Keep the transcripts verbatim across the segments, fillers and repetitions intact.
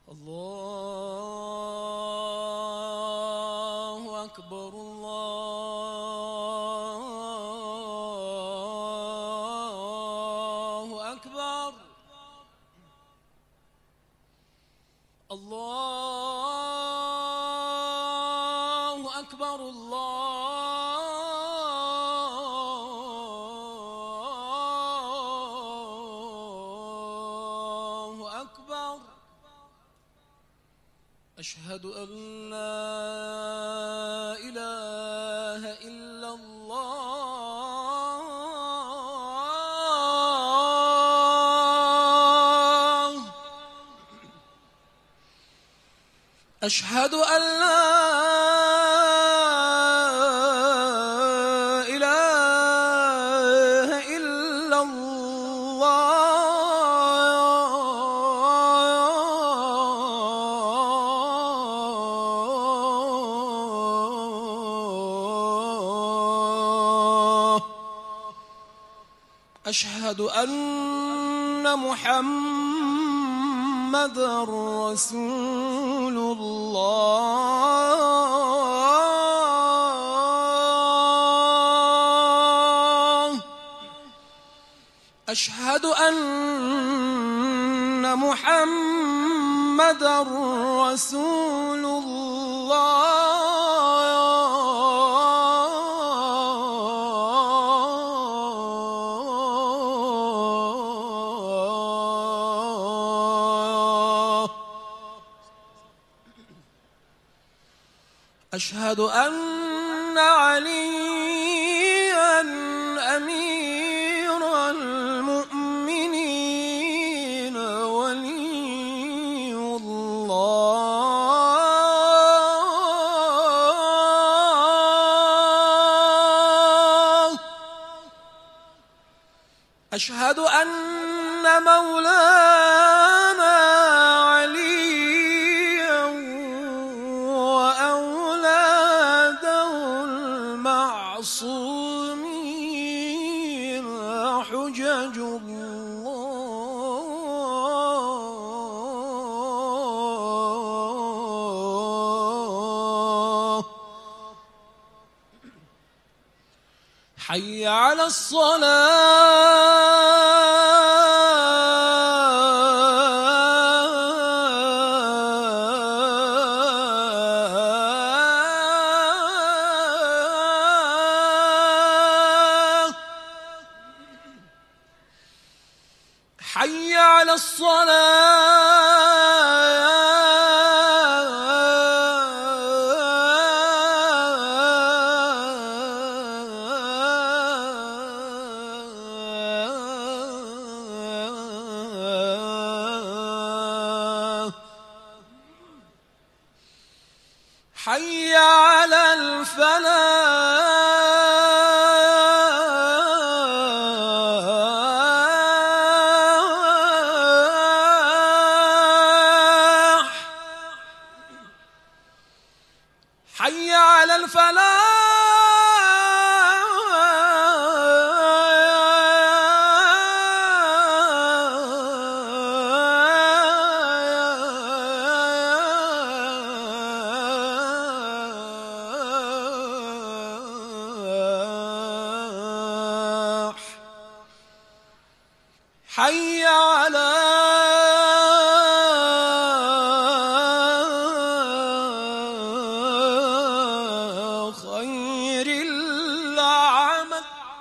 الله أكبر الله أكبر الله أكبر الله أكبر. أشهد أن لا إله إلا الله. أشهد أن لا إله إلا الله. أشهد أن محمدًا رسول الله. أشهد أن محمدًا رسول الله. أشهد أن علياً أمير المؤمنين ولي الله. أشهد أن مولانا علياً وأولاده المعصومين حجج الله. حي على الصلاة. حي على الصلاة. حي على الفلاح. حي على الفلاح. حي على خير العمل.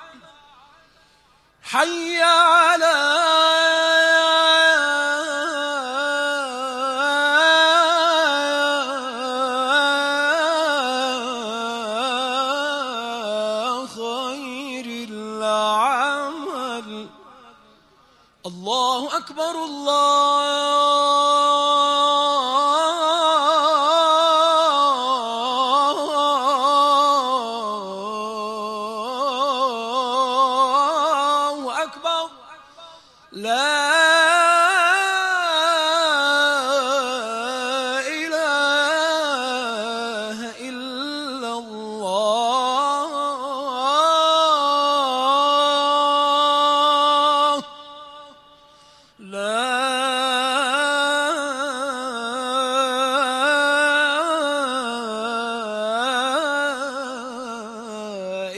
حي على خير العمل. الله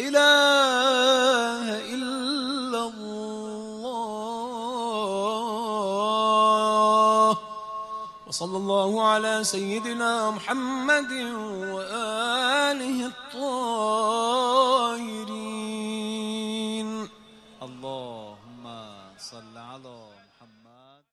إله إلا الله. وصلى الله على سيدنا محمد وآله الطاهرين.